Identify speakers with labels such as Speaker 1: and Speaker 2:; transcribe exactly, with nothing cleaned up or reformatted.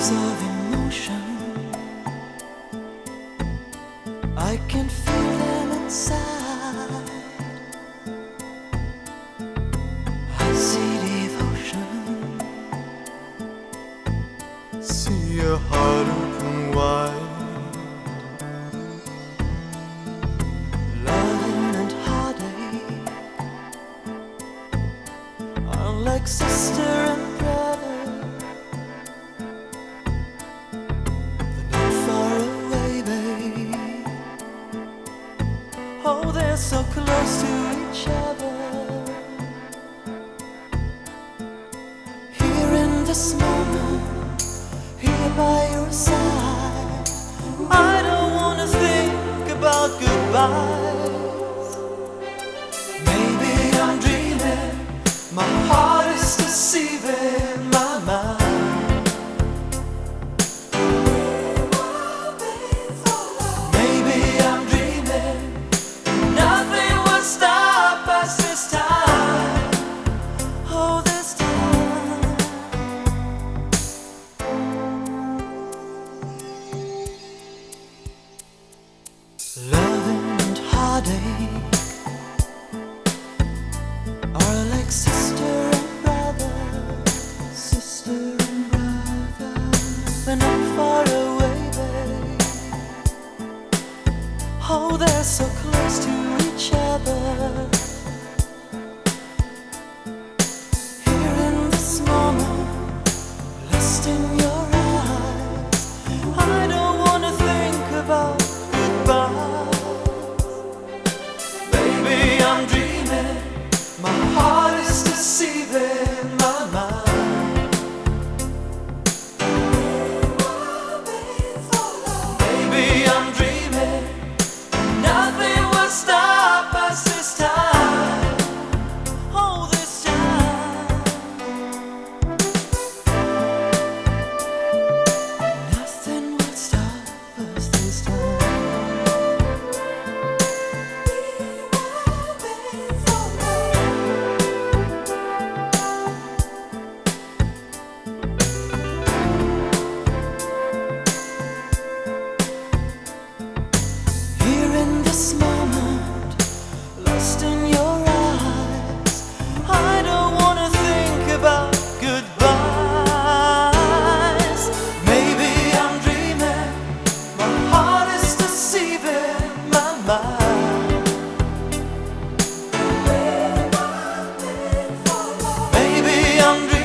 Speaker 1: waves of emotion, I can feel them inside. I see devotion,
Speaker 2: see a heart open wide.
Speaker 1: Loving and heartache are like sister and brother. They're not far away, babe. Oh, they're so close to each other. Here in this moment, here by your side, I don't wanna think about goodbyes. Maybe I'm dreaming, my heart is deceiving my mind. Maybe I'm dreaming, nothing will stop us this time. Oh, this time. Loving and heartache are like sister and brother, sister and brother. They're not far away, babe. Oh, they're so close to each other. Here in this moment, lost in your eyes, I don't wanna think about goodbye. Baby, I'm dreaming, my heart is deceiving my mind. Baby, I'm dreaming, nothing will stop us this time. Oh, this time. Nothing will stop us this time. Here in this moment, lost in your eyes, I don't wanna think about goodbyes. Maybe I'm dreaming, my heart is deceiving my mind. Maybe I'm dreaming.